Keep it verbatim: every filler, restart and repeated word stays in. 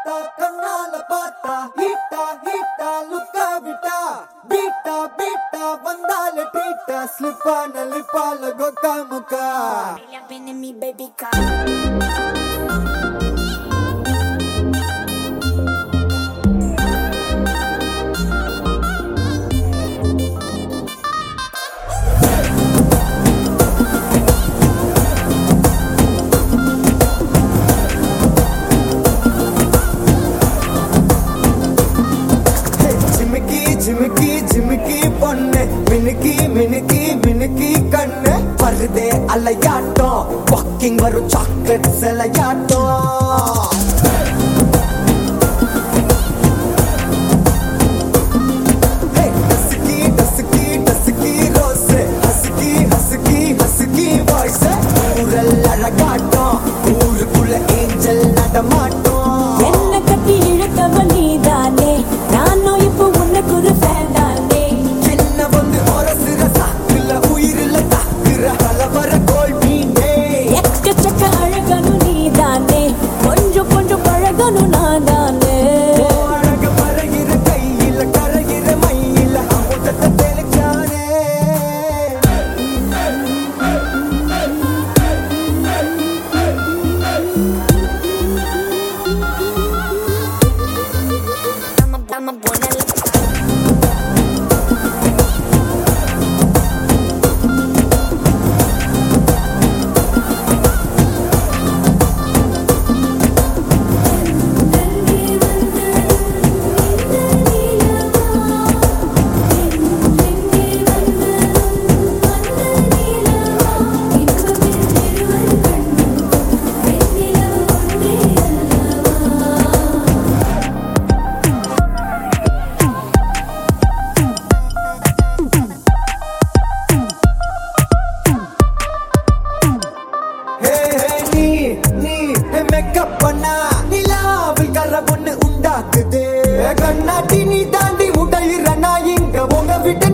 பார்த்தா கண்ணால பார்த்தா ஹீட்டா ஹீட்டா லுக்கா விட்டா பீட்டா பீட்டா வந்தால ட்ரீட்டா ஸ்லிப்பான லிப்பால கொக்கா முக்கா baby car ஜிமிக்கி ஜிமிக்கி பொண்ணு மினுக்கி மினுக்கி மினுக்கி கண்ணு வருதே அலையாட்டம் வாக்கிங் வரும் சாக்லேட் சிலையாட்டம் dusky dusky dusky rose husky husky husky voice ஊரல் அழகாட்டம் ஊருக்குள்ள ஏஞ்சல் நடமாட்டம் என்ன கட்டி இழுத்தவ நீதானே நானும் இப்போ உனக்கு ஒரு ஃபேன் தானே என்ன வந்து ஒரசுற சாக்குல உயிரில தாக்குற பலவர கோல் மீனே எக்கச்சக்க அழகனும் நீதானே கொஞ்சம் கொஞ்சம் பழகனும் நான் தானே அழக பறகிற கையில கரைகிற மயில அமுதத்தை தெளிச்சானே I'm a buena மேக்கப் பண்ணா நிலாவில் கர பொண்ணு உண்டாக்குது கண்ணாட்டி நீ தாண்டி உடையிற நான் இங்க உங்க விட்டு